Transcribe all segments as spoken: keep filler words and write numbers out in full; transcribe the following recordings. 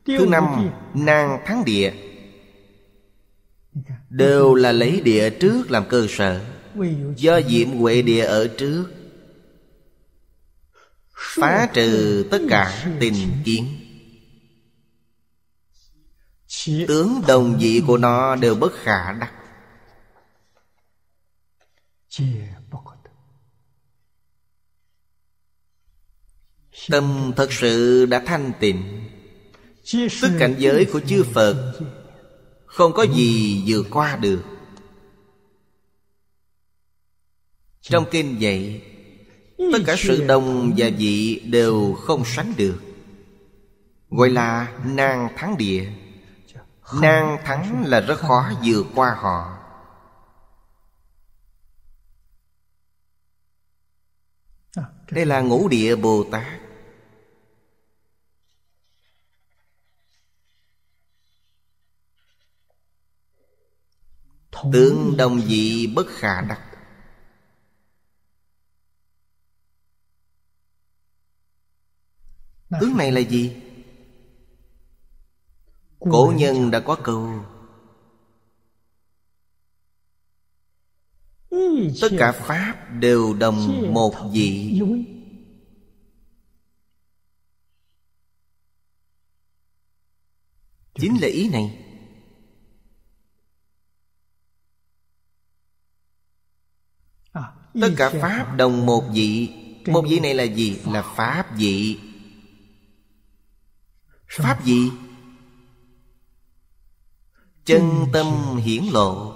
Thứ năm, Nan Thắng Địa. Đều là lấy địa trước làm cơ sở. Do Diệm Huệ Địa ở trước, phá trừ tất cả tình kiến. Tướng đồng vị của nó đều bất khả đắc. Tâm thật sự đã thanh tịnh. Tức cảnh giới của chư Phật không có gì vượt qua được. Trong kinh dạy, tất cả sự đồng và vị đều không sánh được, gọi là Nan Thắng Địa. Nan thắng là rất khó vượt qua họ. Đây là Ngũ Địa Bồ Tát. Tướng đồng vị bất khả đắc. Tướng này là gì? Cổ nhân đã có câu: tất cả pháp đều đồng một vị. Chính là ý này. Tất cả pháp đồng một vị. Một vị này là gì? Là pháp vị. Pháp gì? Chân tâm hiển lộ.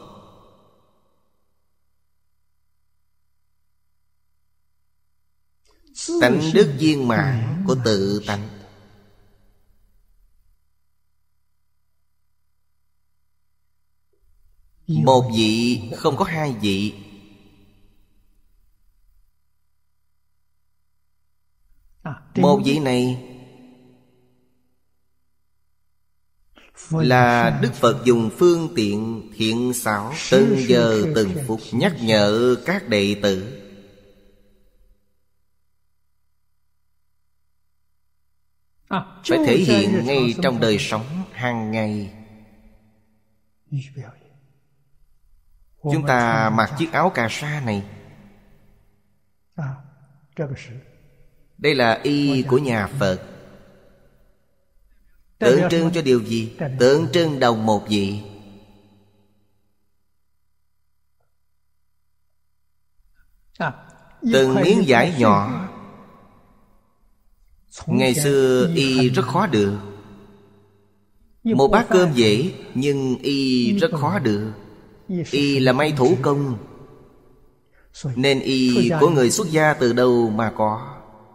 Tánh đức viên mãn của tự tánh. Một vị, không có hai vị. Một vị này là Đức Phật dùng phương tiện thiện xảo, từng giờ từng phút nhắc nhở các đệ tử. Phải thể hiện ngay trong đời sống hàng ngày. Chúng ta mặc chiếc áo cà sa này. Đây là y của nhà Phật. Tượng trưng cho điều gì? Tượng trưng đồng một vị. Từng miếng vải nhỏ. Ngày xưa y rất khó được. Một bát cơm dễ, nhưng y rất khó được. Y là may thủ công, nên y của người xuất gia từ đâu mà có?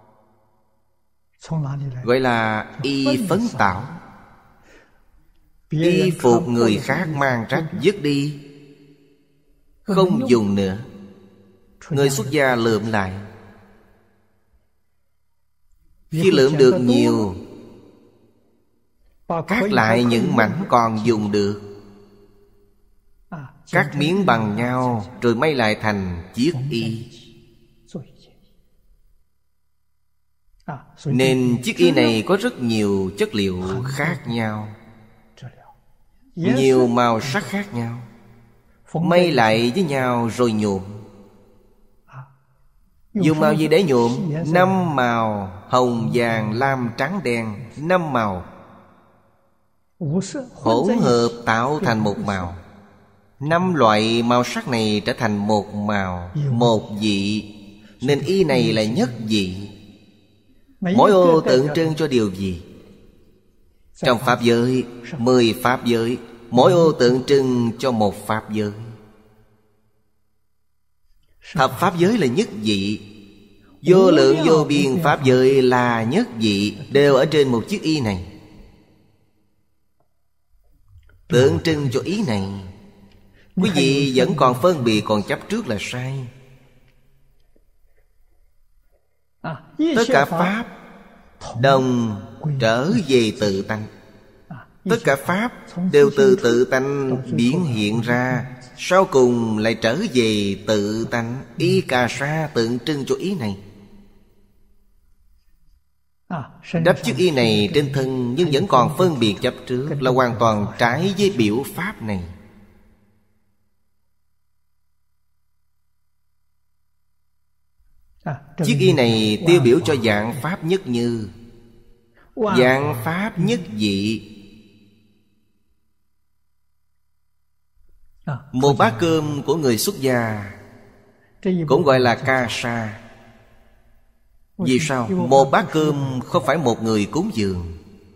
Gọi là y phấn tạo. Y phục người khác mang trách dứt đi, không dùng nữa. Người xuất gia lượm lại. Khi lượm được nhiều, cắt lại những mảnh còn dùng được, cắt miếng bằng nhau rồi may lại thành chiếc y. Nên chiếc y này có rất nhiều chất liệu khác nhau, nhiều màu sắc khác nhau, may lại với nhau rồi nhuộm. Dùng màu gì để nhuộm? Năm màu: hồng, vàng, lam, trắng, đen. Năm màu hỗn hợp tạo thành một màu. Năm loại màu sắc này trở thành một màu, một vị. Nên y này là nhất vị. Mỗi ô tượng trưng cho điều gì? Trong pháp giới, mười pháp giới, mỗi ô tượng trưng cho một pháp giới. Thập pháp giới là nhất vị. Vô lượng vô biên pháp giới là nhất vị, đều ở trên một chiếc y này. Tượng trưng cho ý này. Quý vị vẫn còn phân biệt, còn chấp trước là sai. Tất cả pháp đồng trở về tự tánh. Tất cả pháp đều từ tự tánh biến hiện ra, sau cùng lại trở về tự tánh. Y cà sa tượng trưng cho ý này. Đắp chiếc y này trên thân nhưng vẫn còn phân biệt chấp trước, là hoàn toàn trái với biểu pháp này. Chiếc y này tiêu biểu cho dạng pháp nhất như, dạng pháp nhất dị. Một bát cơm của người xuất gia cũng gọi là ca sa. Vì sao? Một bát cơm không phải một người cúng dường,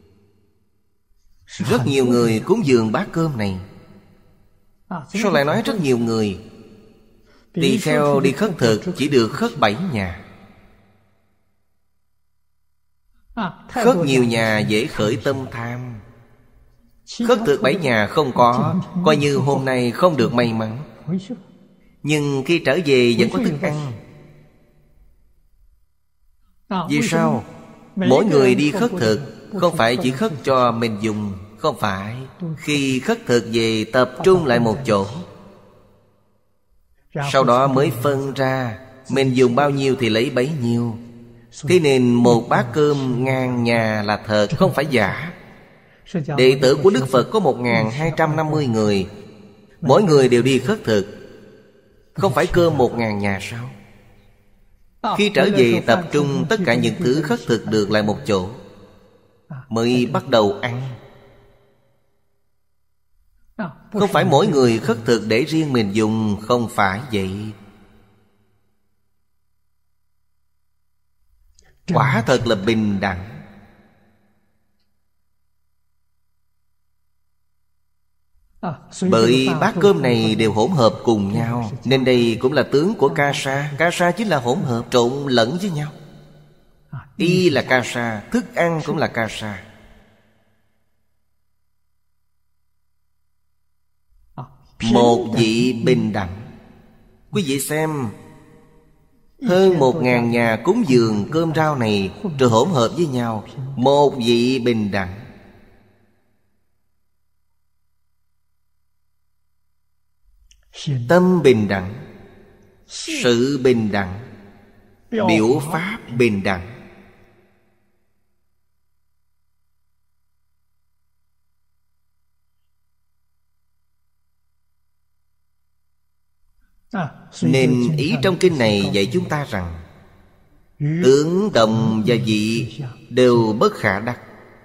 rất nhiều người cúng dường bát cơm này. Sao lại nói rất nhiều người? Tỳ kheo đi khất thực chỉ được khất bảy nhà. Khất nhiều nhà dễ khởi tâm tham. Khất thực bảy nhà không có, coi như hôm nay không được may mắn, nhưng khi trở về vẫn có thức ăn. Vì sao? Mỗi người đi khất thực không phải chỉ khất cho mình dùng, không phải. Khi khất thực về tập trung lại một chỗ, sau đó mới phân ra mình dùng bao nhiêu thì lấy bấy nhiêu. Thế nên một bát cơm ngàn nhà là thật, không phải giả. Đệ tử của Đức Phật có một nghìn hai trăm năm mươi người, mỗi người đều đi khất thực. Không phải cơm một ngàn nhà sao? Khi trở về tập trung tất cả những thứ khất thực được lại một chỗ, mới bắt đầu ăn. Không phải mỗi người khất thực để riêng mình dùng, không phải vậy. Quả thật là bình đẳng. Bởi bát cơm này đều hỗn hợp cùng nhau, nên đây cũng là tướng của ca sa. Ca sa chính là hỗn hợp, trộn lẫn với nhau. Y là ca sa, thức ăn cũng là ca sa. Một vị bình đẳng. Quý vị xem, hơn một ngàn nhà cúng dường cơm rau này rồi hỗn hợp với nhau. Một vị bình đẳng. Tâm bình đẳng, sự bình đẳng, biểu pháp bình đẳng. Nên ý trong kinh này dạy chúng ta rằng tướng đồng và vị đều bất khả đắc.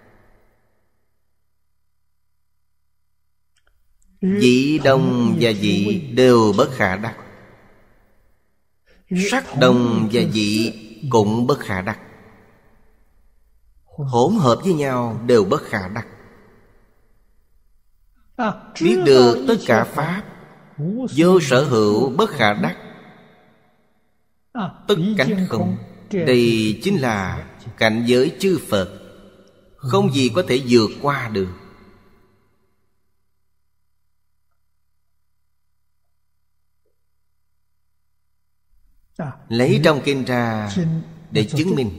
Vị đồng và vị đều bất khả đắc. Sắc đồng và vị cũng bất khả đắc. Hỗn hợp với nhau đều bất khả đắc. Biết được tất cả pháp vô sở hữu bất khả đắc, tất cánh không. Đây chính là cảnh giới chư Phật, không gì có thể vượt qua được. Lấy trong kinh ra để chứng minh.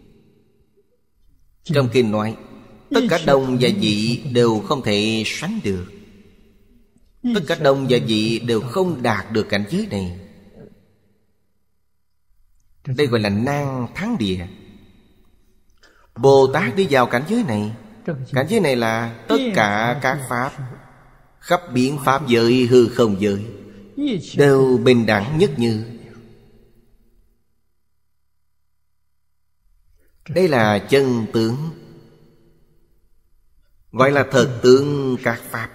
Trong kinh nói tất cả đồng và vị đều không thể sánh được. Tất cả đồng và vị đều không đạt được cảnh giới này. Đây gọi là nan thắng địa. Bồ Tát đi vào cảnh giới này. Cảnh giới này là tất cả các pháp, khắp biến pháp giới hư không giới đều bình đẳng nhất như. Đây là chân tướng, gọi là thật tướng các pháp.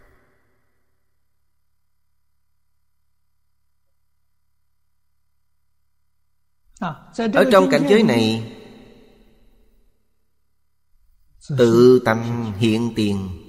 Ở trong cảnh giới này, tự tánh hiện tiền,